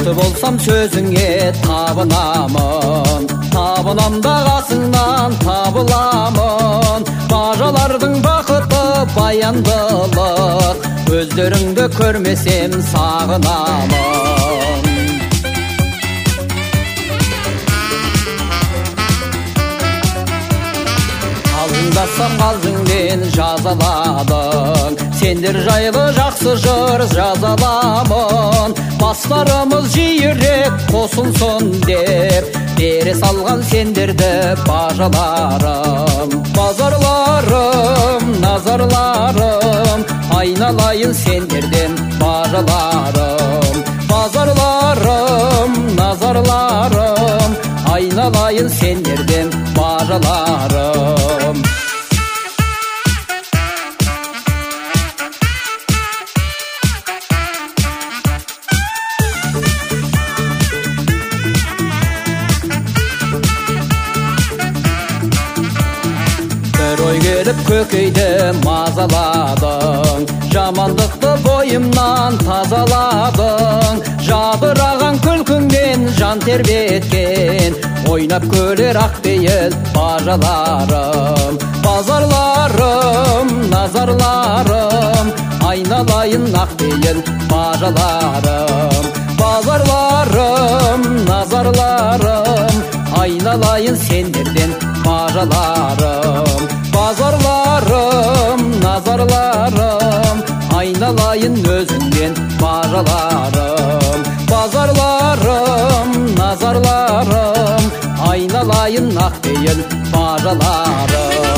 жақсы болсам сөзіңе табынамын, табынам да қасыңнан табыламын. Бажалардың бақыты баяндылық, өздеріңді көрмесем сағынамын. Қалжыңдасам қалжыңмен жазаладың, сендер жайлы жақсы жыр жазаламын. Бастарымыз жиірек қосылсын деп бере салған сендерді бажаларым. Базарларым, назарларым, айналайын сендерден бажаларым. Базарларым, назарларым, айналайын сендерден бажаларым. Бір ой келіп көкейді мазаладың, жамандықты бойымнан тазаладың. Жабыраған күлкіңмен жан тербеткен, ойнап күлер ақпейіл бажаларым. Базарларым, назарларым, айналайын ақпейіл бажаларым. Базарларым, назарларым, айналайын сендерден бажаларым. Базарларым, назарларым, айналайын өзіңнен бажаларым. Базарларым, назарларым, айналайын ақпейіл бажаларым.